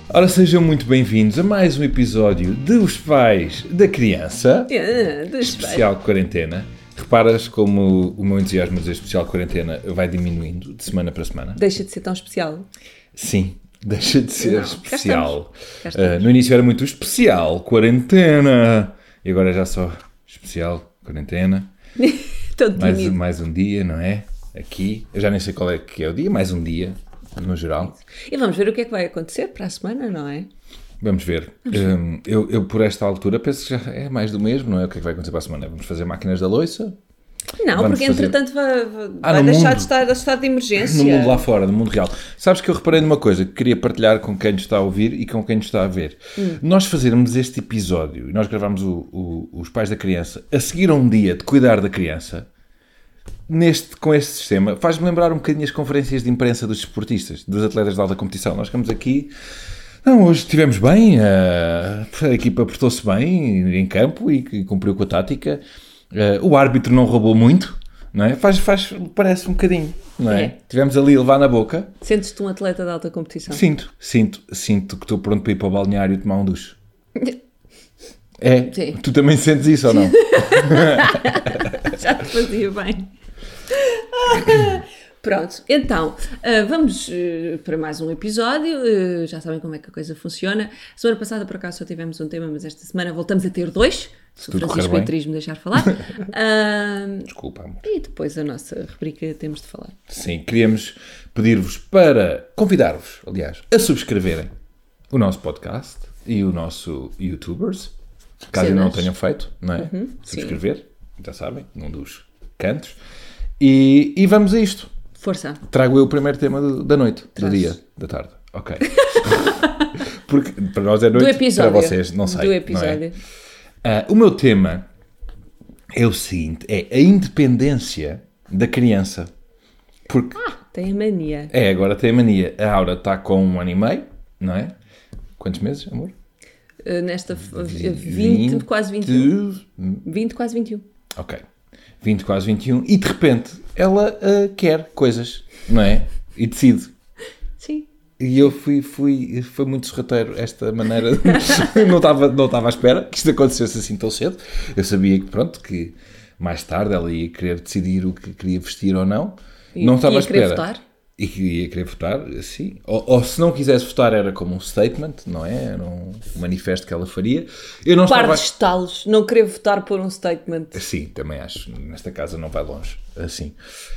Ora, sejam muito bem-vindos a mais um episódio de Os Pais da Criança, especial quarentena. Reparas como o meu entusiasmo de dizer especial quarentena vai diminuindo de semana para semana? Deixa de ser tão especial. Sim, deixa de ser especial. Cá estamos. No início era muito especial quarentena e agora é já só especial quarentena. Todo tímido. Mais um dia, não é? Aqui, eu já nem sei qual é que é o dia, mais um dia, no geral. E vamos ver o que é que vai acontecer para a semana, não é? Vamos ver. Eu, por esta altura, penso que já é mais do mesmo, não é? O que é que vai acontecer para a semana? Vamos fazer máquinas da loiça? Não, Vamos porque fazer- entretanto vai no deixar mundo. de estar a estado de emergência. No mundo lá fora, no mundo real. Sabes que eu reparei numa coisa que queria partilhar com quem nos está a ouvir e com quem nos está a ver. Nós fazermos este episódio, e nós gravámos Os Pais da Criança, a seguir a um dia de cuidar da criança, com este sistema, faz-me lembrar um bocadinho as conferências de imprensa dos desportistas, dos atletas de alta competição. Nós ficamos aqui... Não, hoje estivemos bem, a equipa portou-se bem em campo e cumpriu com a tática. O árbitro não roubou muito, não é? Parece um bocadinho, não é? É. Tivemos ali a levar na boca. Sentes-te um atleta de alta competição? Sinto que estou pronto para ir para o balneário e tomar um duche. É? Sim. Tu também sentes isso ou não? Já te fazia bem. Pronto, então, vamos para mais um episódio. Já sabem como é que a coisa funciona. Semana passada, por acaso, só tivemos um tema, mas esta semana voltamos a ter dois. Se o tudo correr Francisco bem. Beatriz me deixar falar. Desculpa, amor. E depois a nossa rubrica temos de falar. Sim, queríamos pedir-vos para convidar-vos, aliás, a subscreverem o nosso podcast e o nosso YouTubers, caso ainda não tenham feito, não é? Subscrever, já sabem, num dos cantos. E vamos a isto. Força. Trago eu o primeiro tema da noite, Traz. do dia, da tarde. Ok. Porque para nós é noite, Do episódio. para vocês, não sei. Do não é? episódio. O meu tema é o seguinte, é a independência da criança. Porque, Tem a mania. agora tem a mania. A Aura está com 1 ano e meio, não é? Quantos meses, amor? Nesta 20, quase 21. 20, quase 21. Ok. 20, quase 21. E de repente ela quer coisas, não é? E decide. Sim. E eu foi muito sorrateiro esta maneira. não estava à espera que isto acontecesse assim tão cedo. Eu sabia que mais tarde ela ia querer decidir o que queria vestir ou não. Não estava à Ia querer espera. votar? E que ia querer votar, sim. Ou se não quisesse votar era como um statement, não é? Era um manifesto que ela faria. Eu não Par estava... de estalos. Não querer votar por um statement. Sim, também acho. Nesta casa não vai longe. Assim.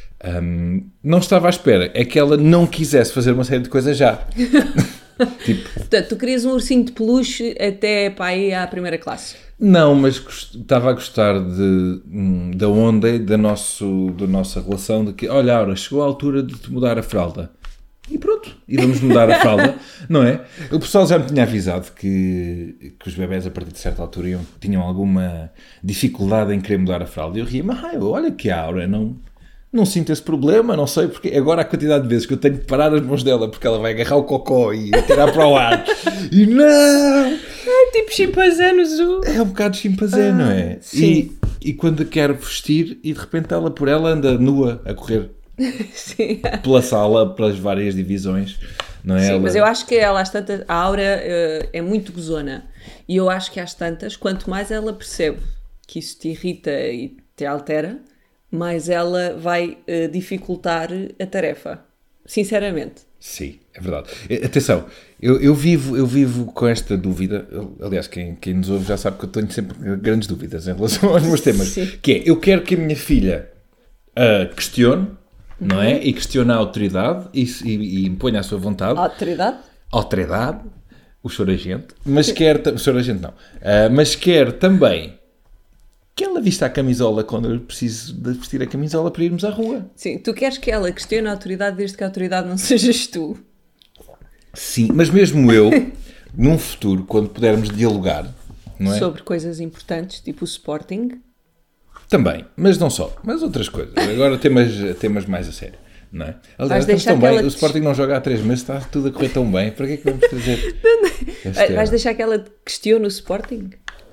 Não estava à espera. É que ela não quisesse fazer uma série de coisas já. Tipo, Portanto, tu querias um ursinho de peluche até para ir à primeira classe. não, mas estava a gostar da onda da nossa relação de que, olha, Aura, chegou a altura de te mudar a fralda. E pronto, e vamos mudar a fralda, não é? O pessoal já me tinha avisado que os bebés a partir de certa altura tinham alguma dificuldade em querer mudar a fralda. E eu ria, mas olha que a Aura não sinto esse problema, não sei porque. Agora a quantidade de vezes que eu tenho de parar as mãos dela porque ela vai agarrar o cocó e tirar para o ar. E não! É tipo chimpanzé no zoo. É um bocado chimpanzé, não é? sim. E quando quero vestir e de repente ela por ela anda nua a correr Sim. pela sala, pelas várias divisões, não é? Sim, Ela... mas eu acho que ela, às tantas, a Aura é muito gozona. E eu acho que às tantas, quanto mais ela percebe que isso te irrita e te altera, mais ela vai dificultar a tarefa. Sinceramente. Sim, é verdade. Atenção, eu vivo com esta dúvida. Aliás, quem nos ouve já sabe que eu tenho sempre grandes dúvidas em relação aos meus temas. Sim. Que é, eu quero que a minha filha questione, não é? E questione a autoridade e imponha a sua vontade. A autoridade? Autoridade, o choragente, mas quer... O choragente não. Mas quer também que ela vista a camisola quando eu preciso de vestir a camisola para irmos à rua. Sim, tu queres que ela questione a autoridade desde que a autoridade não sejas tu. Sim, mas mesmo eu, num futuro, quando pudermos dialogar, não é? Sobre coisas importantes, tipo o Sporting. Também, mas não só, mas outras coisas. Agora temas mais a sério, não é? Aliás, Vais estamos deixar tão que bem, ela o Sporting não joga há 3 meses, está tudo a correr tão bem, para que é que vamos trazer este tema? Vais deixar que ela questione o Sporting?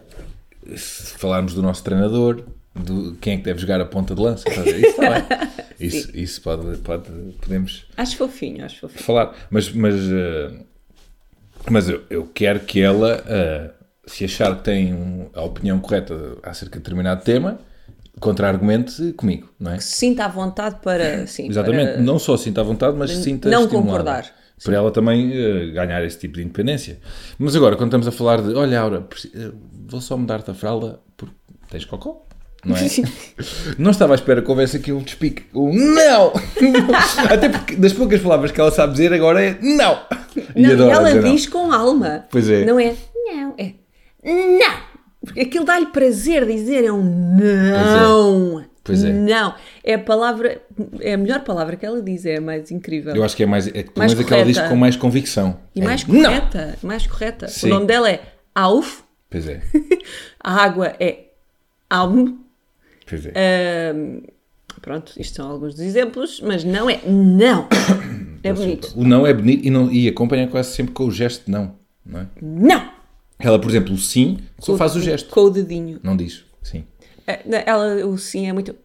Se falarmos do nosso treinador, quem é que deve jogar a ponta de lança, estás a ver? Isso está bem. Isso podemos Acho fofinho. falar, mas Mas eu quero que ela, se achar que tem a opinião correta acerca de determinado tema, contra-argumente comigo, não é? Que se sinta à vontade para... Sim, Exatamente, para não só sinta à vontade, mas sinta não estimulada. concordar. Para ela também ganhar esse tipo de independência. Mas agora, quando estamos a falar de, olha, Aura, vou só mudar-te a fralda porque tens cocó, não é? Não estava à espera que houvesse aqui um despique. Não! Até porque das poucas palavras que ela sabe dizer agora é não! E ela dizer diz com alma. Pois é. Não é não, é não. Porque aquilo dá-lhe prazer dizer, é um não. Pois é. Não. É a palavra, é a melhor palavra que ela diz, é a mais incrível. Eu acho que é mais, pelo Mais menos é que ela diz correta. com mais convicção. E mais não! correta. Mais correta. Sim. O nome dela é Auf. Pois é. A água é Aum. Pois é. Pronto, isto são alguns dos exemplos, mas não é não. É bonito. O não é bonito e acompanha quase sempre com o gesto de não é? Não! Ela, por exemplo, o sim, só faz o gesto. Com o dedinho. Não diz sim. Ela, o sim é muito...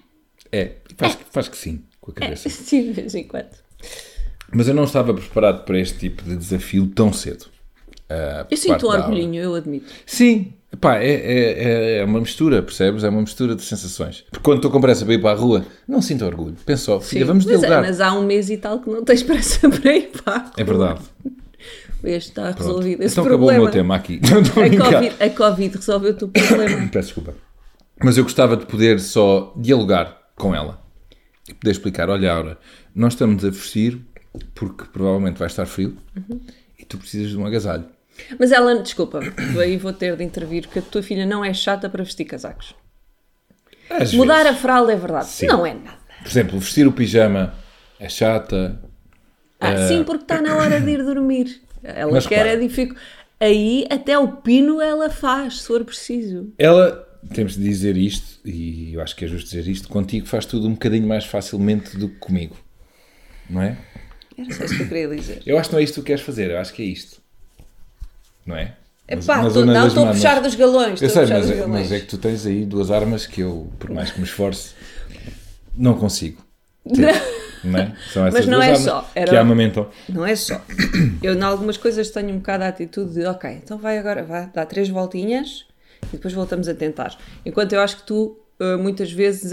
Faz que sim, com a cabeça. Sim, de vez em quando. Mas eu não estava preparado para este tipo de desafio tão cedo. Eu sinto um orgulhinho, eu admito. Sim, pá, é uma mistura, percebes? É uma mistura de sensações. Porque quando estou com pressa para ir para a rua, não sinto orgulho. Penso só, filha, Sim, vamos dialogar. mas há um mês e tal que não tens pressa para ir para a rua. É verdade. Este está Pronto. resolvido esse Então problema. acabou o meu tema aqui. Não estou a brincar. A Covid resolveu o teu problema. Peço desculpa. Mas eu gostava de poder só dialogar com ela. E poder explicar, olha, Aura, nós estamos a vestir porque provavelmente vai estar frio e tu precisas de um agasalho. Mas ela, desculpa, aí vou ter de intervir, porque a tua filha não é chata para vestir casacos. Às Mudar vezes. a fralda é verdade. Sim. Não é nada. Por exemplo, vestir o pijama é chata. Sim, porque está na hora de ir dormir. Ela Mas quer repara. Aí até o pino ela faz, se for preciso. Ela, temos de dizer isto, e eu acho que é justo dizer isto, contigo faz tudo um bocadinho mais facilmente do que comigo. Não é? Era só isso que eu queria dizer. Eu acho que não é isto que tu queres fazer, eu acho que é isto. Não é? Epá, Na zona não das estou a mamas. puxar dos galões. Eu estou a sei, puxar dos galões. mas é que tu tens aí duas armas que eu, por mais que me esforce, não consigo ter, não é? São essas Mas não duas é armas só, que amamentam. Não é só. Eu, em algumas coisas, tenho um bocado a atitude de ok, então vai agora, vai dar 3 voltinhas e depois voltamos a tentar. Enquanto eu acho que tu, muitas vezes,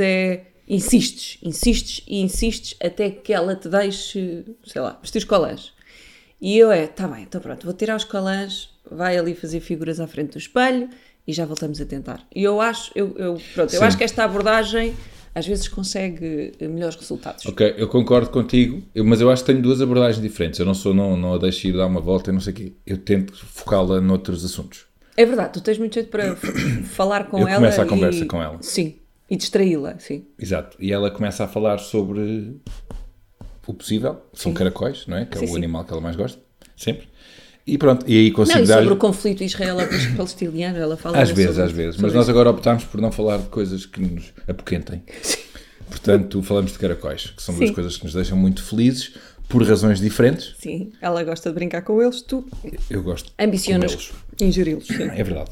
insistes até que ela te deixe, sei lá, vestir os colãs. E eu tá bem, então pronto, vou tirar os colãs, vai ali fazer figuras à frente do espelho e já voltamos a tentar. E eu acho, eu acho que esta abordagem às vezes consegue melhores resultados. Ok, eu concordo contigo, mas eu acho que tenho duas abordagens diferentes. Eu não a deixo ir dar uma volta e não sei o quê. Eu tento focá-la noutros assuntos. É verdade, tu tens muito jeito para falar com Eu ela. começo a conversa com ela. Sim, e distraí-la, sim. Exato. E ela começa a falar sobre o possível. São caracóis, não é? Que é o animal que ela mais gosta. Sempre. E pronto. E aí consigo Não, e dar-lhe... sobre o conflito israelo-palestiniano, ela fala Às sobre vezes. sobre Mas nós isso. agora optámos por não falar de coisas que nos apoquentem. Portanto, falamos de caracóis, que são duas Sim. coisas que nos deixam muito felizes, por razões diferentes. Sim, ela gosta de brincar com eles, tu Eu gosto de ambicionas comê-los. ingeri-los. Sim. É verdade.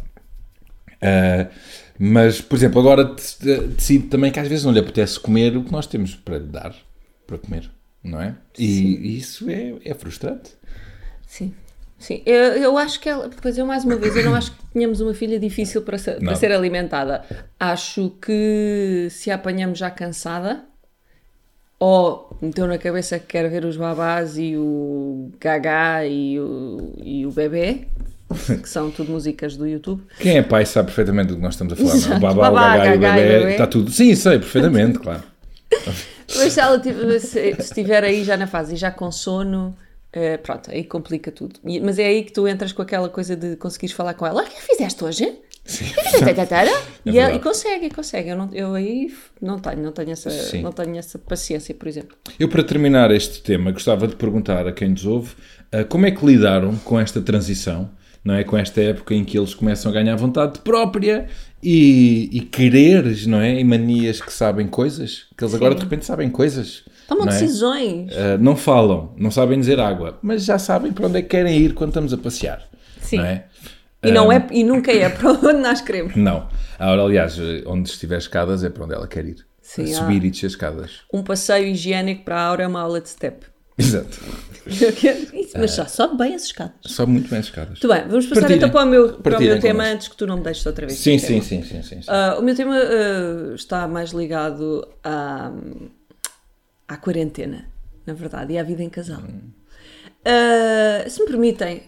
Mas, por exemplo, agora decido também que às vezes não lhe apetece comer o que nós temos para lhe dar para comer, não é? E isso é frustrante. Sim. Sim, eu acho que ela, depois eu mais uma vez, eu não acho que tenhamos uma filha difícil para ser alimentada. Acho que se a apanhamos já cansada, ou meteu na cabeça que quer ver os babás e o Gagá e o bebê, que são tudo músicas do YouTube. Quem é pai sabe perfeitamente do que nós estamos a falar. Exato. Não? O babá, o Babá, gagá e o gagá e bebê, bebê. está tudo. Sim, sei perfeitamente, claro. Mas se ela se estiver aí já na fase e já com sono, pronto, aí complica tudo. Mas é aí que tu entras com aquela coisa de conseguires falar com ela. O que fizeste hoje? Sim. E consegue. Eu aí não tenho essa paciência, por exemplo. Eu, para terminar este tema, gostava de perguntar a quem nos ouve como é que lidaram com esta transição, não é? Com esta época em que eles começam a ganhar vontade própria e quereres, não é? E manias que sabem coisas, que eles agora de repente sabem coisas. Tomam não é? decisões. Não falam, não sabem dizer água, mas já sabem para onde é que querem ir quando estamos a passear. Sim. Não é? E nunca é para onde nós queremos. Não. Agora, aliás, onde estiver escadas é para onde ela quer ir. Sim, Subir e descer escadas. Um passeio higiênico para a Aura é uma aula de step. Exato. Isso, mas só sobe bem as escadas. Sobe muito bem as escadas. Muito bem, vamos passar então para o meu tema antes que tu não me deixes outra vez. Sim. O meu tema está mais ligado à quarentena, na verdade, e à vida em casal. Se me permitem,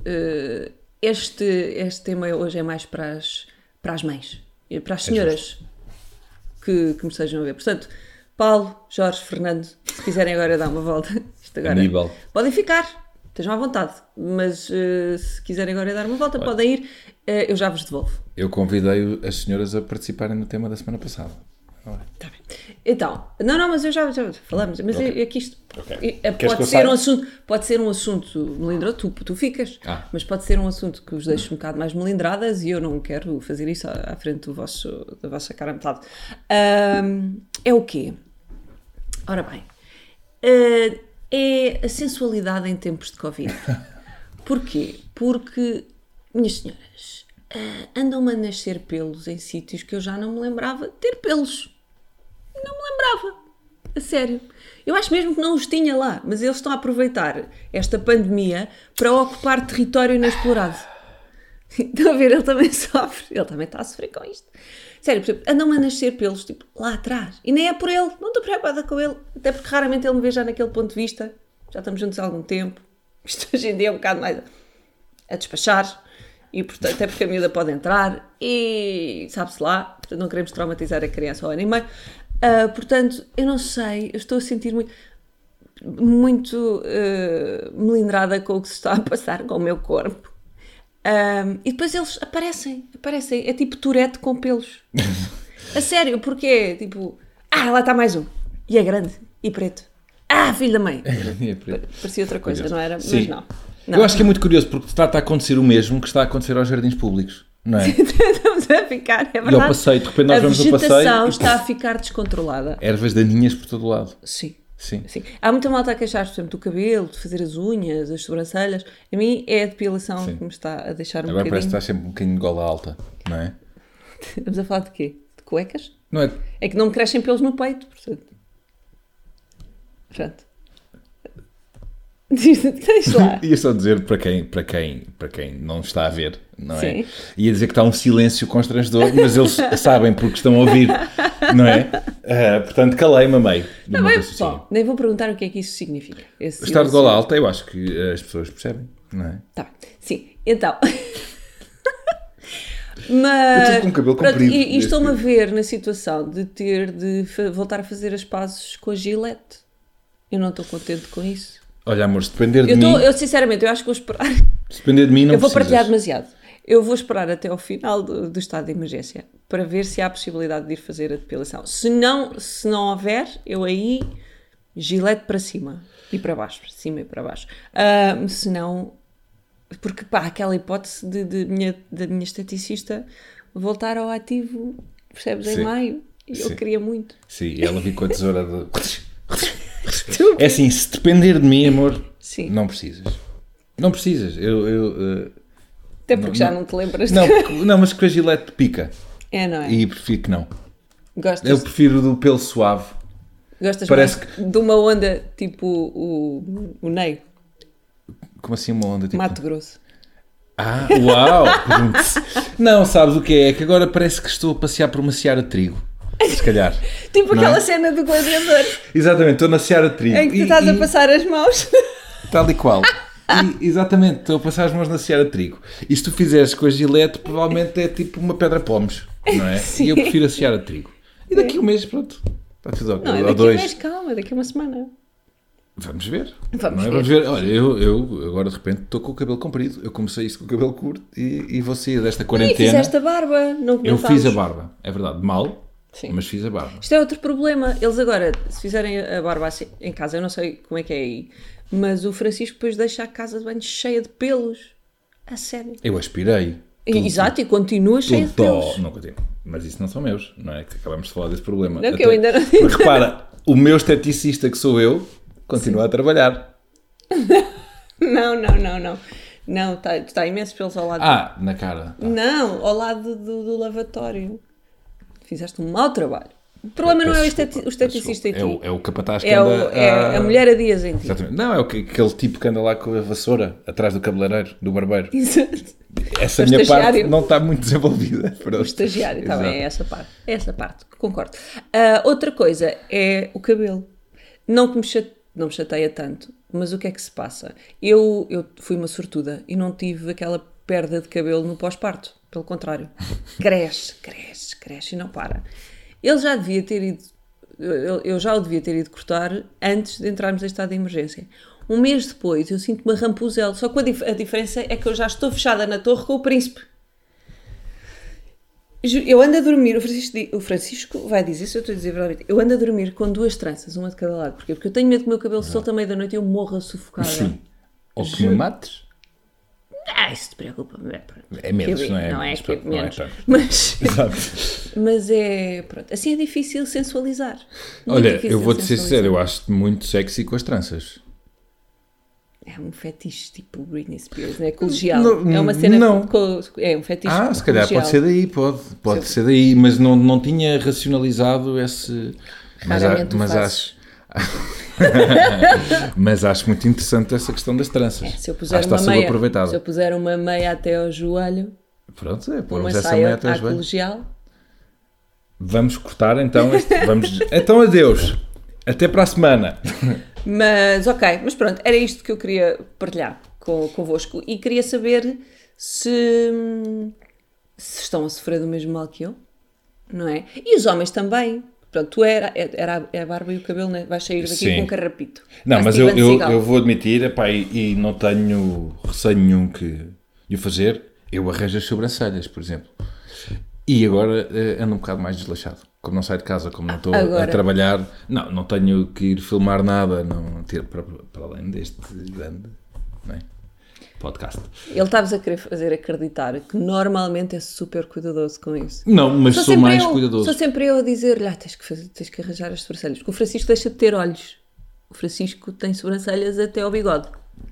este tema hoje é mais para as mães, para as senhoras que me estejam a ver. Portanto, Paulo, Jorge, Fernando, se quiserem agora dar uma volta, isto agora, Aníbal. podem ficar, estejam à vontade, mas se quiserem agora dar uma volta, podem ir, eu já vos devolvo. Eu convidei as senhoras a participarem no tema da semana passada. Tá bem. Então, não, mas eu já falamos, mas é que isto pode ser um assunto melindroso, tu ficas, mas pode ser um assunto que os deixe um bocado mais melindradas e eu não quero fazer isso à frente da vossa cara metade. É o quê? Ora bem, é a sensualidade em tempos de Covid. Porquê? Porque, minhas senhoras, andam-me a nascer pelos em sítios que eu já não me lembrava de ter pelos. Não me lembrava. A sério. Eu acho mesmo que não os tinha lá, mas eles estão a aproveitar esta pandemia para ocupar território inexplorado. Estão a ver? Ele também sofre. Ele também está a sofrer com isto. Sério, por exemplo, andam-me a nascer pelos, tipo, lá atrás. E nem é por ele. Não estou preocupada com ele. Até porque raramente ele me vê já naquele ponto de vista. Já estamos juntos há algum tempo. Isto hoje em dia é um bocado mais a despachar. E, portanto, até porque a miúda pode entrar. E sabe-se lá. Portanto, não queremos traumatizar a criança ao ano e meio. Portanto, eu não sei. Eu estou a sentir muito melindrada com o que se está a passar com o meu corpo. E depois eles aparecem, é tipo Tourette com pelos. A sério, porque é tipo, lá está mais um, e é grande, e preto. Filho da mãe. Parecia outra coisa, não era? Sim. Mas não. Eu acho que é muito curioso, porque está a acontecer o mesmo que está a acontecer aos jardins públicos, não é? Estamos a ficar, é verdade. E ao passeio, de repente nós vamos ao passeio. A vegetação está a ficar descontrolada. Ervas daninhas por todo o lado. Sim. Há muita malta a queixar-se, por exemplo, do cabelo, de fazer as unhas, as sobrancelhas. A mim é a depilação que me está a deixar Agora bocadinho... parece que estás sempre um bocadinho de gola alta, não é? Estamos a falar de quê? De cuecas? Não é? É que não me crescem pelos no peito, portanto. Pronto. Deixa lá. Ia só dizer para quem não está a ver, não é? Sim. Ia dizer que está um silêncio constrangedor, mas eles sabem porque estão a ouvir, não é? Portanto, calei-me a meio. Bom, nem vou perguntar o que é que isso significa. Estar de gola alta, eu acho que as pessoas percebem, não é? Tá bem. Sim, então. Mas, eu estou com o cabelo comprido. E estou-me a ver na situação de ter de voltar a fazer as pazes com a Gillette. Eu não estou contente com isso. Olha, amor, se depender de mim... Eu sinceramente, eu acho que vou esperar... Se depender de mim, não eu vou precisas. partilhar demasiado. Eu vou esperar até ao final do estado de emergência para ver se há a possibilidade de ir fazer a depilação. Se não houver, eu aí Gillette para cima e para baixo, para cima e para baixo. Se não... Porque, aquela hipótese da minha esteticista voltar ao ativo, percebes, em maio, e eu queria muito. Sim, e ela viu com a tesoura de... É assim, se depender de mim, amor, não precisas. Não precisas. Até porque já não te lembras. Não, mas que a Gillette pica. Não é? E prefiro que não. Gostas? Eu prefiro do pelo suave. Gostas mais de uma onda tipo o Ney? Como assim uma onda tipo... Mato Grosso. Uau! Não, sabes o que é? É que agora parece que estou a passear por uma seara de trigo. Se calhar. Tipo aquela cena do gladiador. Exatamente, estou na seara de trigo. Em que tu estás a passar as mãos. Tal e qual. Exatamente, estou a passar as mãos na seara de trigo. E se tu fizeres com a Gillette, provavelmente é tipo uma pedra pomes, não é? Sim. E eu prefiro a seara de trigo. E daqui a um mês, pronto. Está tudo ok. Não, daqui a um mês, calma, daqui a uma semana. Vamos ver. Vamos ver. Olha, eu agora de repente estou com o cabelo comprido. Eu comecei isso com o cabelo curto e vou sair desta quarentena. E fizeste a barba, não comentámos. Eu fiz a barba, é verdade. Mal, sim, mas fiz a barba. Isto é outro problema. Eles agora, se fizerem a barba assim, em casa, eu não sei como é que é aí, mas o Francisco depois deixa a casa de banho cheia de pelos. A sério. Eu aspirei. Exato, e continua cheia de pelos. Não continuo. Mas isso não são meus, não é? Que acabamos de falar desse problema. Não, que eu ainda não... Porque repara, o meu esteticista que sou eu continua a trabalhar. Não. Não, está imenso pelos ao lado. Na cara. Não, ao lado do lavatório. Fizeste um mau trabalho. O problema não é o Peço desculpa, esteticista em ti. É o capataz que É, anda... é a mulher a dias em ti. Exatamente. Não, é aquele tipo que anda lá com a vassoura atrás do cabeleireiro, do barbeiro. Exato. Essa O minha parte estagiário. não está muito desenvolvida. O estagiário, está bem, Exato. é essa parte. É essa parte, concordo. Outra coisa é o cabelo. Não que não me chateia tanto, mas o que é que se passa? Eu fui uma sortuda e não tive aquela perda de cabelo no pós-parto. Pelo contrário. Cresce e não para. Ele já devia ter ido... Eu já o devia ter ido cortar antes de entrarmos em estado de emergência. Um mês depois eu sinto uma rampuzela. Só que a diferença é que eu já estou fechada na torre com o príncipe. Eu ando a dormir, o Francisco vai dizer, se eu estou a dizer verdade, eu ando a dormir com 2 tranças, uma de cada lado. Porquê? Porque eu tenho medo que o meu cabelo se solte à meia da noite e eu morra sufocada. Sim. Ou que me mates. Isso te preocupa. É menos, não é? Não é, Mas que pronto, não é menos. tanto. Mas, mas é, pronto, assim é difícil sensualizar. Muito Olha, difícil eu vou-te ser sensualizar. sincero, eu acho-te muito sexy com as tranças. É um fetiche tipo Britney Spears, não é? Colegial. Não, É uma cena não. é um fetiche Se calhar colegial. pode ser daí, pode ser daí, mas não tinha racionalizado esse... Raramente o mas fazes. mas acho muito interessante essa questão das tranças. Se eu puser Acho que uma está meia, subaproveitado. se eu puser uma meia até ao joelho, Pronto, uma pôrmos essa saia meia até à aos joelhos. colegial, Vamos cortar então então adeus. Até para a semana. mas ok, mas pronto, era isto que eu queria partilhar convosco e queria saber se estão a sofrer do mesmo mal que eu, não é? E os homens também. Pronto, tu era a barba e o cabelo, né? Vais sair daqui Sim. com um carrapito. Não, Vai mas Steven Seagal. eu vou admitir, epá, e não tenho receio nenhum de o fazer. Eu arranjo as sobrancelhas, por exemplo. E agora ando um bocado mais desleixado. Como não saio de casa, como não estou a trabalhar, não tenho que ir filmar nada, não ter para além deste grande, não é? Podcast. Ele estava a querer fazer acreditar que normalmente é super cuidadoso com isso. Não, mas sou sempre mais eu, cuidadoso. Sou sempre eu a dizer-lhe, tens que arranjar as sobrancelhas. Porque o Francisco deixa de ter olhos. O Francisco tem sobrancelhas até ao bigode.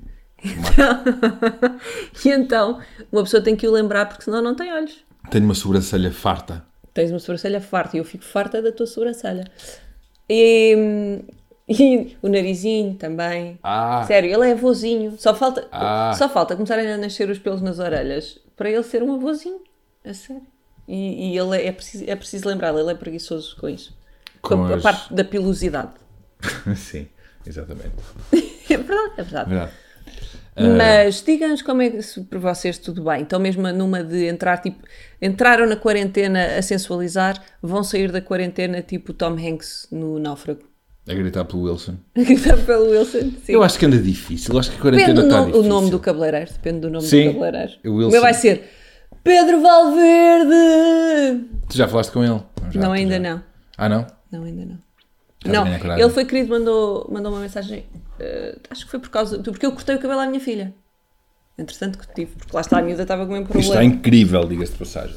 E então, uma pessoa tem que o lembrar, porque senão não tem olhos. Tenho uma sobrancelha farta. Tens uma sobrancelha farta e eu fico farta da tua sobrancelha. E o narizinho também. Sério, ele é avôzinho. Só falta começarem a nascer os pelos nas orelhas para ele ser um avôzinho. A sério. E ele é preciso lembrar, ele é preguiçoso com isso. Com a parte da pilosidade. Sim, exatamente. É verdade. Mas digam-nos como é que para vocês tudo bem. Então mesmo numa de entrar, tipo, entraram na quarentena a sensualizar, vão sair da quarentena tipo Tom Hanks no Náufrago. A gritar pelo Wilson. A gritar pelo Wilson, sim. Eu acho que anda difícil. Eu acho que a quarentena Depende está do difícil. o nome do cabeleireiro. Depende do nome Sim, do cabeleireiro. o Wilson. O meu vai ser Pedro Valverde. Tu já falaste com ele? Não, ainda não. Ah, não? Não, ainda não. Já Não, ganha coragem. ele foi querido, mandou uma mensagem. Acho que foi porque eu cortei o cabelo à minha filha. Entretanto que tive, porque lá está, a miúda estava com o mesmo problema. Isto está incrível, diga-se de passagem.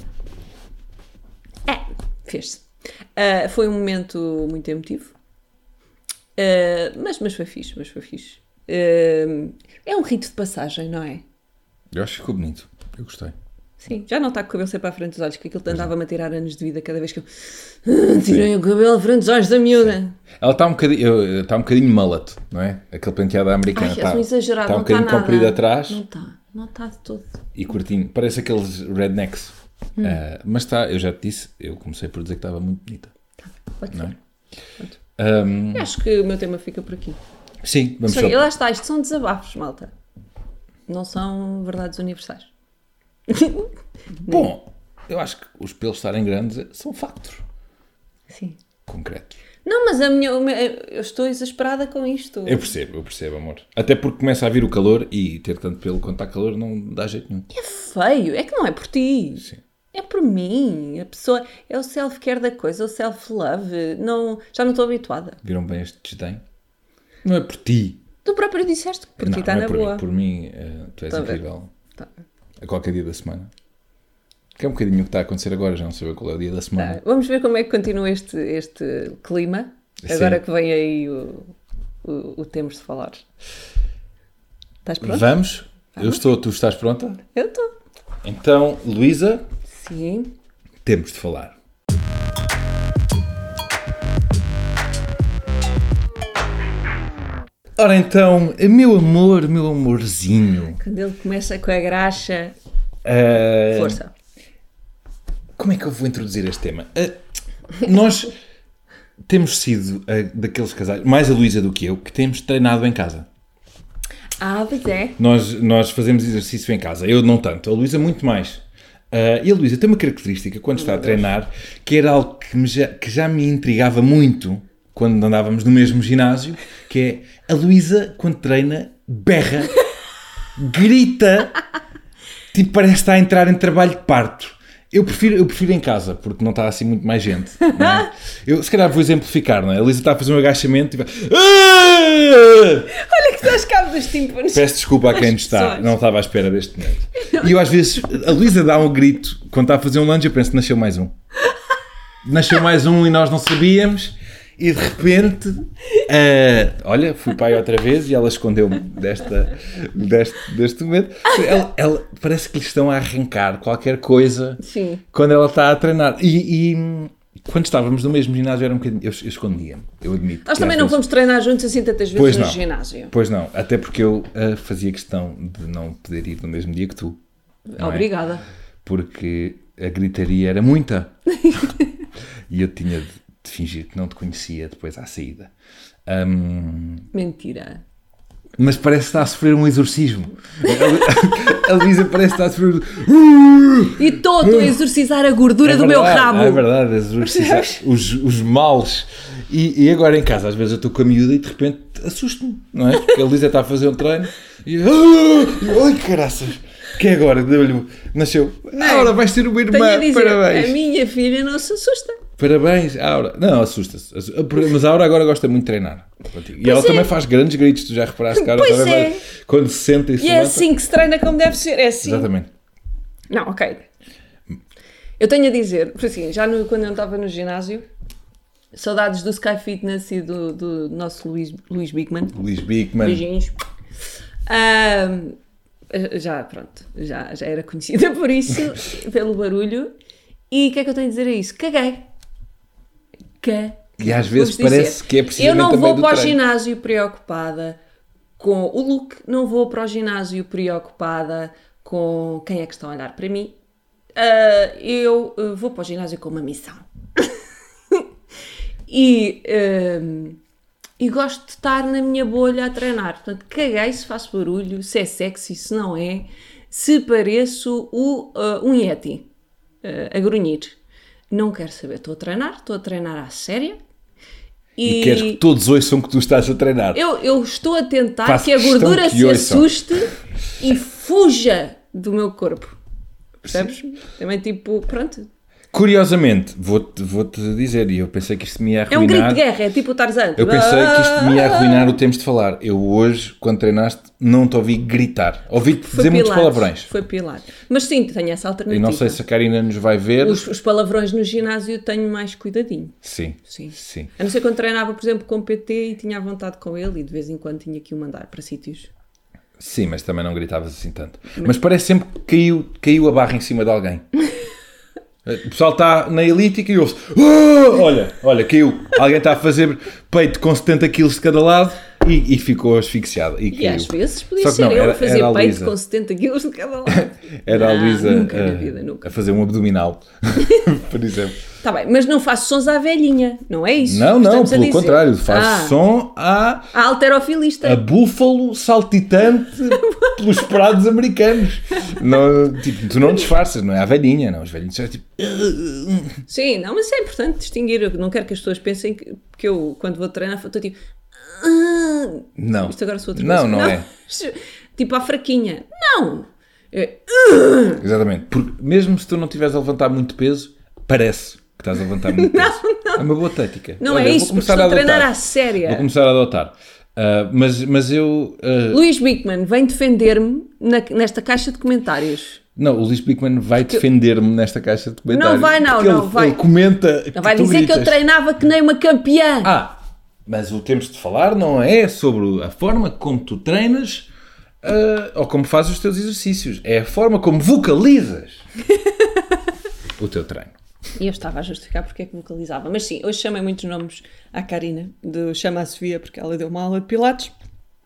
Fez-se. Foi um momento muito emotivo. Mas foi fixe. É um rito de passagem, não é? Eu acho que ficou bonito. Eu gostei. Sim, já não está com o cabelo sempre à frente dos olhos, que aquilo andava-me a tirar anos de vida cada vez que eu tirei o cabelo à frente dos olhos da miúda. Ela está um bocadinho mullet, não é? Aquele penteado americano. Ai, é um exagerado, está um não está bocadinho nada. comprido atrás Não está de todo. e curtinho. Parece aqueles rednecks. Mas está, eu já te disse, eu comecei por dizer que estava muito bonita. Pode Não ser. é? Acho que o meu tema fica por aqui. Sim, vamos Só só. que lá está, isto são desabafos, malta. Não são verdades universais. Bom, eu acho que os pelos estarem grandes são factos Sim. concretos. Não, mas eu estou exasperada com isto. Eu percebo, amor. Até porque começa a vir o calor e ter tanto pelo quanto está calor não dá jeito nenhum. É feio, é que não é por ti. Sim. É por mim. A pessoa é o self-care da coisa, o self-love. Já não estou habituada. Viram bem este desdém? Não é por ti. Tu próprio disseste que por ti está não na é por boa. mim. Por mim, tu és Tá bem. incrível. Tá. A qualquer dia da semana. Que é um bocadinho o que está a acontecer agora, já não sei qual é o dia da semana. Tá. Vamos ver como é que continua este clima. Sim. Agora que vem aí o temos de falar. Estás pronto? Vamos? Eu estou, tu estás pronta? Eu estou. Então, Luísa, Sim. temos de falar. Ora então, meu amor, meu amorzinho. Quando ele começa com a graxa... Força. Como é que eu vou introduzir este tema? Nós temos sido daqueles casais, mais a Luísa do que eu, que temos treinado em casa. Pois é. Nós fazemos exercício em casa. Eu não tanto. A Luísa muito mais. E a Luísa tem uma característica, quando está a treinar, que era algo que já me intrigava muito quando andávamos no mesmo ginásio, que é a Luísa, quando treina, berra, grita, tipo parece estar a entrar em trabalho de parto. Eu prefiro em casa, porque não está assim muito mais gente. Não é? Eu, se calhar, vou exemplificar, não é? A Luísa está a fazer um agachamento e vai... Olha que estás cabo dos tímpanos. Peço desculpa a quem está, não estava à espera deste momento. E eu, às vezes, a Luísa dá um grito quando está a fazer um lunge, eu penso, nasceu mais um. Nasceu mais um e nós não sabíamos... E de repente, olha, fui pai outra vez e ela escondeu-me deste momento. Ela parece que lhe estão a arrancar qualquer coisa. Sim. Quando ela está a treinar. E quando estávamos no mesmo ginásio era um bocadinho... Eu escondia-me, eu admito. Nós também não fomos treinar juntos assim tantas vezes no ginásio. Pois não, até porque eu fazia questão de não poder ir no mesmo dia que tu. Obrigada. Porque a gritaria era muita. E eu tinha de fingir que não te conhecia depois à saída. Mentira. Mas parece que está a sofrer um exorcismo. A Luísa parece que está a sofrer... E estou a exorcizar a gordura do meu rabo. É verdade, exorcizar os males. E agora em casa, às vezes eu estou com a miúda e de repente assusto-me, não é? Porque a Luísa está a fazer um treino e... Ai, caraças! Que é agora? Nasceu. Agora vais ter uma irmã, parabéns. A minha filha não se assusta. Parabéns, Aura. Não, assusta-se. Mas a Aura agora gosta muito de treinar. E ela também faz grandes gritos. Tu já reparaste que a Aura também quando se senta e se levanta. É assim que se treina como deve ser. É assim. Exatamente. Não, ok. Eu tenho a dizer, por assim, quando eu estava no ginásio, saudades do Sky Fitness e do nosso Luís Bigman. Luís Bigman. Beijinhos. Já era conhecida por isso, pelo barulho. E o que é que eu tenho a dizer a isso? Caguei. E às vezes parece que é precisamente eu não vou para o treino. ginásio preocupada com o look, não vou para o ginásio preocupada com quem é que está a olhar para mim. Eu vou para o ginásio com uma missão. E gosto de estar na minha bolha a treinar. Portanto, caguei se faço barulho, se é sexy, se não é, se pareço um Yeti a grunhir. Não quero saber, estou a treinar à séria. E queres que todos ouçam que tu estás a treinar. Eu estou a tentar que a gordura se assuste e fuja do meu corpo. Percebes? Sim. Também tipo, pronto. Curiosamente, vou-te dizer, e eu pensei que isto me ia arruinar... É um grito de guerra, é tipo o Tarzan. Eu pensei que isto me ia arruinar o tempo de falar. Eu hoje, quando treinaste, não te ouvi gritar. Ouvi-te dizer muitos palavrões. Foi pilar. Mas sim, tenho essa alternativa. E não sei se a Karina nos vai ver. Os palavrões no ginásio tenho mais cuidadinho. Sim. A não ser quando treinava, por exemplo, com o PT e tinha à vontade com ele e de vez em quando tinha que o mandar para sítios. Sim, mas também não gritavas assim tanto. Mas parece sempre que caiu a barra em cima de alguém. O pessoal está na elíptica e ouve-se, olha, caiu. Alguém está a fazer peito com 70 kg de cada lado e ficou asfixiado. E às vezes podia ser eu a fazer peito com 70 kg de cada lado. Era a Luísa a fazer um abdominal, por exemplo. Está bem, mas não faço sons à velhinha, não é isso? Não, pelo contrário, faço som a halterofilista. A búfalo saltitante pelos prados americanos. Não, tipo, tu não disfarças, não é a velhinha, não. Os velhinhos são tipo... Sim, não, mas é importante distinguir. Eu não quero que as pessoas pensem que eu, quando vou treinar, estou tipo... Não. Isto agora sou outra coisa. Não é. Tipo à fraquinha. Não. Exatamente. Porque mesmo se tu não estiveres a levantar muito peso, parece que estás a levantar muito peso. Não. É uma boa tática. Não é isso, porque estou a treinar à séria. Vou começar a adotar. Mas eu... Luís Bigman vem defender-me nesta caixa de comentários. Não, o Luís Bigman vai defender-me nesta caixa de comentários. Não vai, não vai. Ele comenta... Não vai dizer que eu treinava que nem uma campeã. Mas o temos de falar não é sobre a forma como tu treinas ou como fazes os teus exercícios. É a forma como vocalizas o teu treino. E eu estava a justificar porque é que vocalizava. Mas sim, hoje chamei muitos nomes à Karina. Chama a Sofia porque ela deu uma aula de pilates.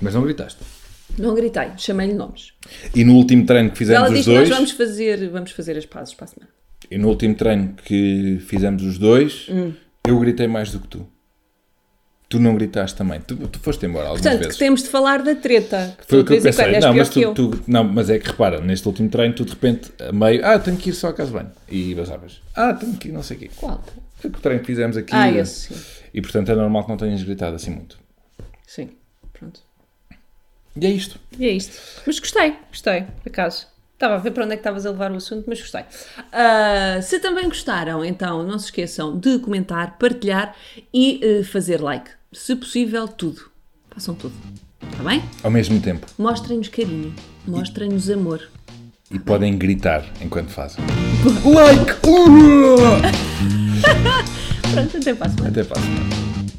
Mas não gritaste. Não gritei, chamei-lhe nomes. E no último treino que fizemos Ela os disse dois... que nós vamos fazer as pazes para a semana. E no último treino que fizemos os dois, eu gritei mais do que tu. Tu não gritaste também. Tu foste embora algumas vezes. Portanto, que temos de falar da treta. Que Foi o que eu de vez em pensei. quando és pior que eu. Não, mas é que repara, neste último treino, tu de repente, a meio, tenho que ir só à casa de banho. E basavas. Tenho que ir não sei o quê. Qual? Foi o treino que fizemos aqui. Esse sim. E portanto é normal que não tenhas gritado assim muito. Sim, pronto. E é isto. E é isto. Mas gostei, por acaso. Estava a ver para onde é que estavas a levar o assunto, mas gostei. Se também gostaram, então não se esqueçam de comentar, partilhar e fazer like. Se possível, tudo. Façam tudo. Está bem? Ao mesmo tempo. Mostrem-nos carinho. Mostrem-nos amor. E podem gritar enquanto fazem. Like! Pronto, até para a semana. Até para a semana.